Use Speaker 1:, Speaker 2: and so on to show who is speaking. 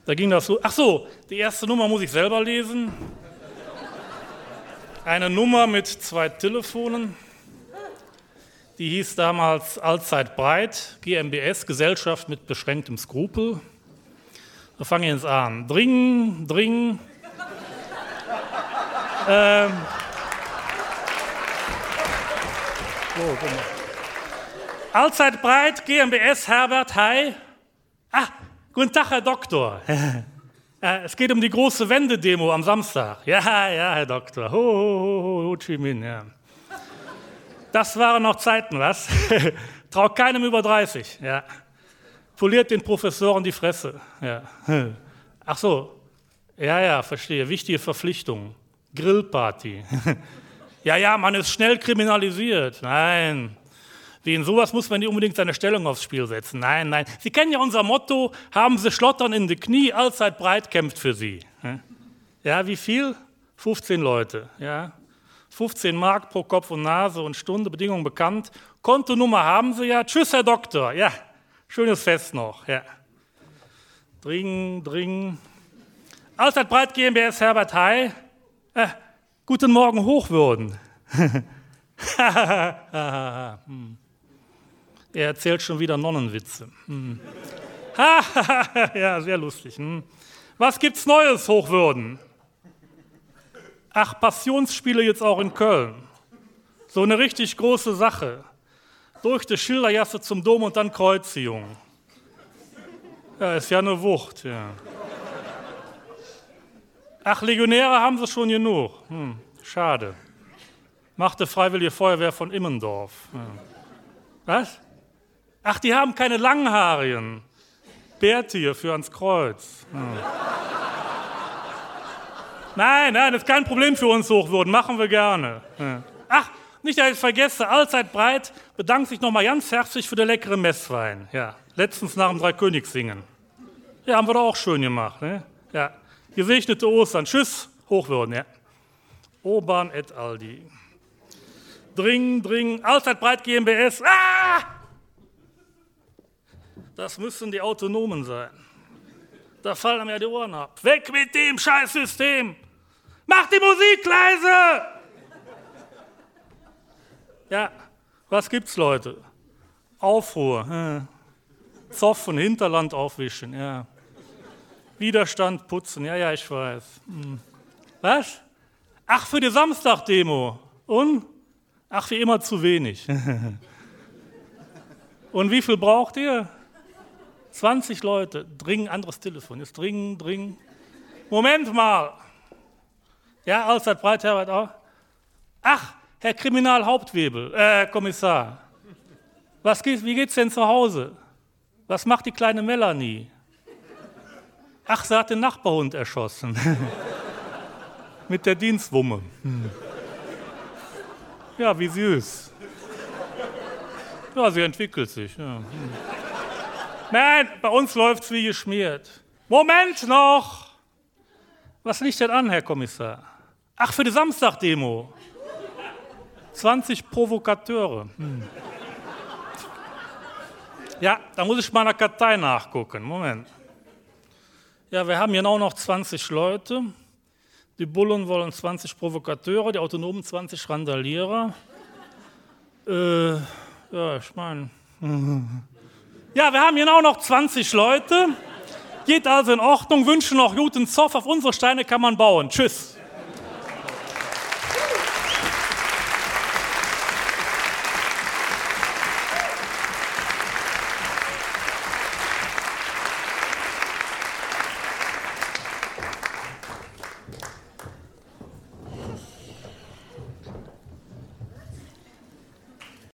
Speaker 1: Da ging das so, ach so, die erste Nummer muss ich selber lesen. Eine Nummer mit 2 Telefonen. Die hieß damals Allzeit Breit, GmbS, Gesellschaft mit beschränktem Skrupel. Da fange ich jetzt an. Dring. Guck mal. Allzeit Breit, GmbS, Herbert, hi. Guten Tag, Herr Doktor. Es geht um die große Wendedemo am Samstag. Ja, Herr Doktor. Ho Chi Minh, ja. Das waren noch Zeiten, was? Traut keinem über 30, ja. Poliert den Professoren die Fresse, ja. Ach so, ja, verstehe. Wichtige Verpflichtungen. Grillparty. Ja, man ist schnell kriminalisiert. Nein. Wegen sowas muss man nicht unbedingt seine Stellung aufs Spiel setzen. Nein. Sie kennen ja unser Motto, haben Sie Schlottern in die Knie, allzeit breit kämpft für Sie. Ja, wie viel? 15 Leute, ja. 15 Mark pro Kopf und Nase und Stunde, Bedingungen bekannt. Kontonummer haben Sie ja. Tschüss, Herr Doktor. Ja, schönes Fest noch. Ja. Dring. Allzeit breit GmbS, Herbert, hi. Guten Morgen, Hochwürden. Er erzählt schon wieder Nonnenwitze. Ja, sehr lustig. Was gibt's Neues, Hochwürden? Ach, Passionsspiele jetzt auch in Köln. So eine richtig große Sache. Durch die Schildergasse zum Dom und dann Kreuzziehung. Ja, ist ja eine Wucht, ja. Ach, Legionäre haben sie schon genug. Schade. Machte Freiwillige Feuerwehr von Immendorf. Ja. Was? Ach, die haben keine Langhaarigen. Bärtige für ans Kreuz. Ja. Nein, das ist kein Problem für uns, Hochwürden, machen wir gerne. Ja. Ach, nicht, dass ich vergesse, Allzeit Breit bedankt sich nochmal ganz herzlich für den leckeren Messwein. Ja, letztens nach dem Dreikönigssingen. Ja, haben wir doch auch schön gemacht. Ne? Ja, gesegnete Ostern. Tschüss, Hochwürden. Ja. Obern et Aldi. Dring, Allzeit Breit GmbS. Das müssen die Autonomen sein. Da fallen mir die Ohren ab. Weg mit dem Scheißsystem! Mach die Musik leise! Ja, was gibt's, Leute? Aufruhr. Zoffen, Hinterland aufwischen. Ja. Widerstand putzen. Ja, ich weiß. Was? Ach, für die Samstagdemo. Und? Ach, wie immer zu wenig. Und wie viel braucht ihr? 20 Leute. Dring, anderes Telefon. Jetzt dring. Moment mal. Ja, Allzeit Breit, Herbert auch. Ach, Herr Kriminalhauptwebel, Kommissar. Wie geht's denn zu Hause? Was macht die kleine Melanie? Ach, sie hat den Nachbarhund erschossen. Mit der Dienstwumme. Ja, wie süß. Ja, sie entwickelt sich. Ja. Nein, bei uns läuft's wie geschmiert. Moment noch! Was liegt denn an, Herr Kommissar? Ach, für die Samstagdemo. 20 Provokateure. Ja, da muss ich mal in der Kartei nachgucken. Moment. Ja, wir haben genau noch 20 Leute. Die Bullen wollen 20 Provokateure, die Autonomen 20 Randalierer. Ja, ich meine... Ja, wir haben genau noch 20 Leute. Geht also in Ordnung, wünschen noch guten Zoff. Auf unsere Steine kann man bauen. Tschüss.